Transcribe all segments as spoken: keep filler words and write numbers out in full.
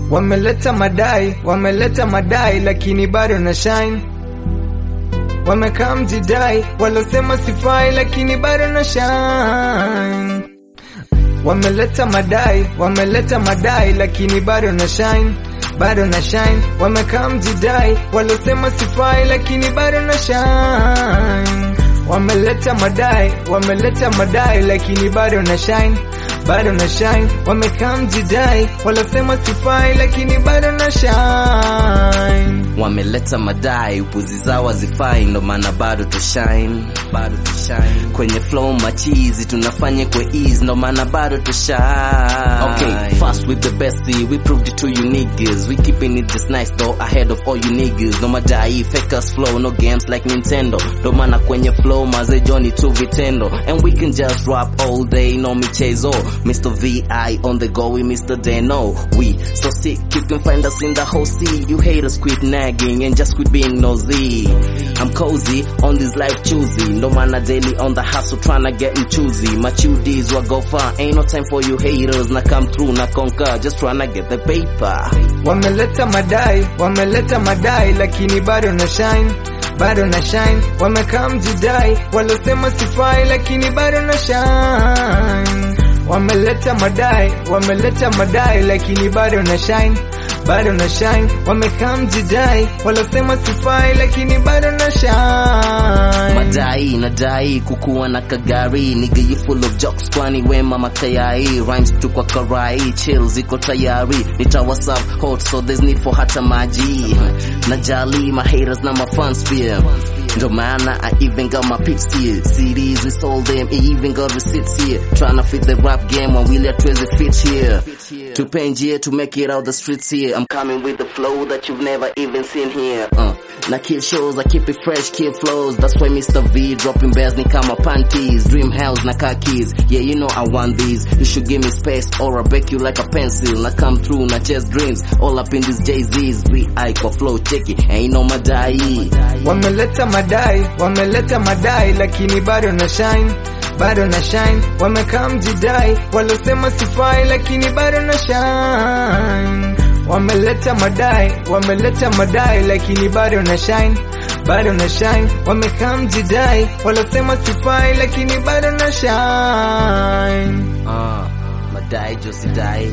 Wameleta madai, wameleta madai lakini bado na shine. Wamekaa mjidai, walosema sifai lakini bado na shine. Wameleta madai, wameleta madai lakini bado na shine, bado na shine. Wamekaa mjidai, walosema sifai lakini bado na shine. Wameleta madai, wameleta madai lakini bado na shine, bado na shine. Wamekaa mjidai, walosema sifai lakini bado na shine. Wameleta madai, upuzi zao hazifai, ndo maana bado to shine, bado to shine. Kwenye flow machizi tunafanya kwa ease, ndo maana bado to shine. Okay, fast with the bestie, we proved it to you niggas. We keeping it just nice though, ahead of all you niggas. No madai, fake us flow, no games like Nintendo. Ndo maana kwenye flow maze Johnny tu vitendo. And we can just rap all day, no michezo. Mister V I on the go with Mister Deno. We so sick, you can find us in the whole sea. You haters quit nagging and just quit being nosy. I'm cozy on this life choosy. No man a daily on the hustle tryna get me choosy. My chudies will go far, ain't no time for you haters. Na come through, na conquer, just tryna get the paper. Wameleta madai, wameleta madai lakini bado na shine, bado na shine. Wamekaa mjidai, walosema sifai lakini bado na shine. Wameleta madai, wameleta madai lakini bado na shine, bado na shine. Wamekaa mjidai, walosema sifai lakini bado na shine. Madai, nadai, kukuwa na kagari. Nigga you full of jokes, kwani we mama tayari. Rhymes tu kwa karai, chill ziko tayari. Nita WhatsApp hot so there's need for hata maji. Najali, my haters na my fans fear. Ndo maana I even got my pics here. C Ds we sold them, even got receipts here. Tryna fit the rap game while we let twelve fit here. To Pangier to make it out the streets here. I'm coming with the flow that you've never even seen here. Uh, na kill shows, I keep it fresh, kill flows. That's why Mister V dropping bears ni kama panties. Dream house na car keys. Yeah, you know I want these. You should give me space or I'll break you like a pencil. Na come through, na chase dreams. All up in these Jay-Z's. We I kwa flow checky, ain't no madai. Wameleta madai, wameleta madai lakini bado na shine, bado na shine. Wamekaa mjidai, walosema sifai lakini bado na shine. Wameleta madai, wameleta madai lakini bado na shine, bado na shine. Wamekaa mjidai, walosema sifai lakini bado na shine. Ah, uh, madai josidai.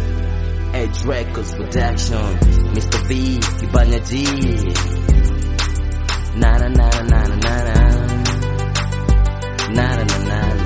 Edge Records Production, Mister V, Kibanya G. Na na na na na na na na na na.